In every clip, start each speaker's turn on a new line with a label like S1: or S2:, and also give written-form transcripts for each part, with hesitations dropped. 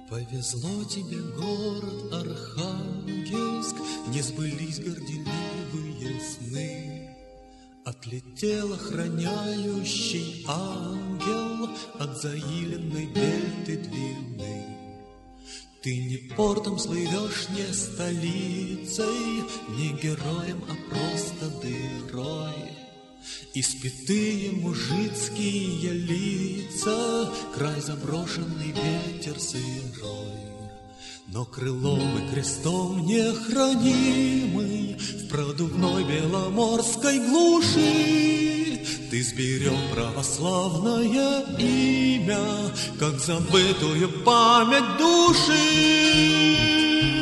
S1: Повезло тебе, город Архангельск, не сбылись горделивые сны. Отлетел охраняющий ангел от заиленной дельты длины. Ты не портом слывешь, не столицей, не героем, а просто дырой. Испитые мужицкие лица, край заброшенный, ветер сырой. Но крылом и крестом нехранимый в продувной беломорской глуши ты сберег православное имя, как забытую память души.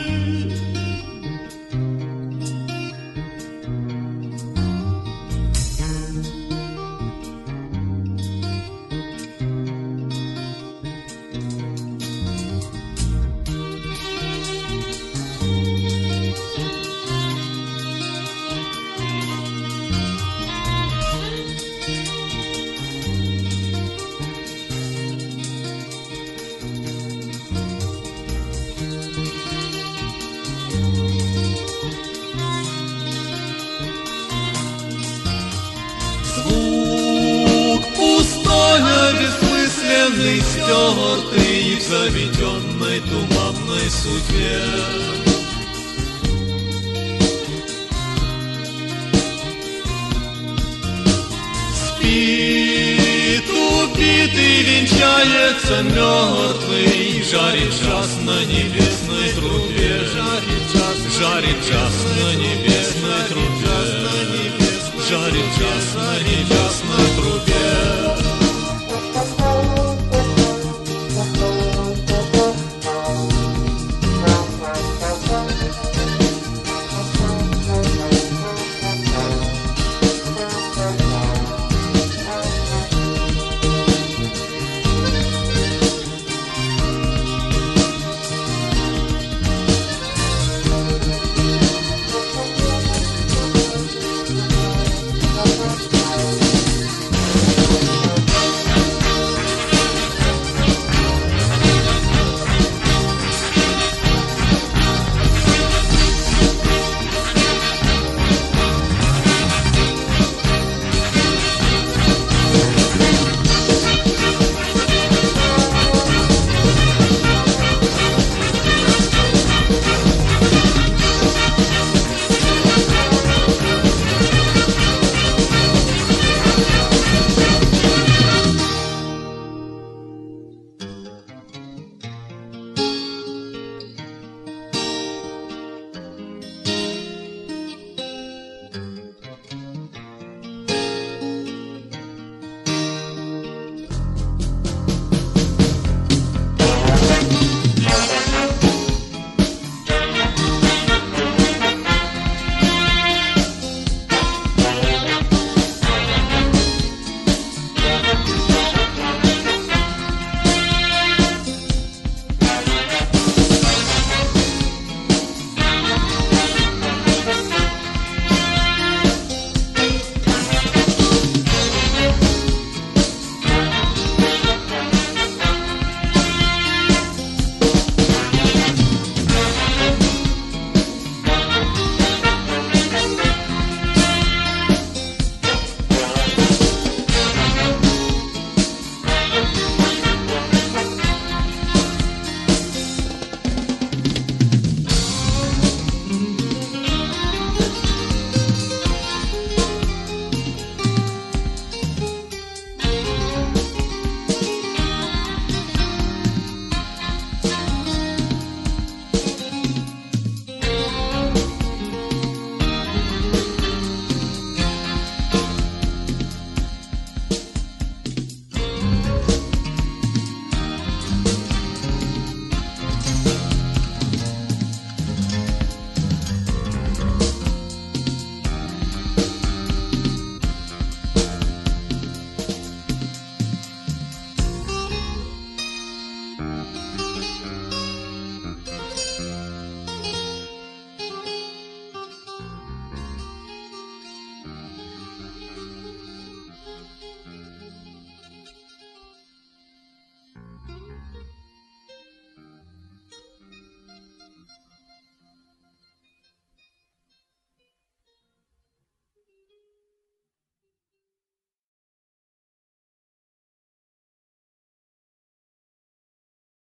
S1: Бессмысленный, стертый в заведенной туманной судьбе. Спит убитый, венчается мертвый, жарит час на небесной трубе, жарит час на небесной трубе, жарит час на небесной трубе.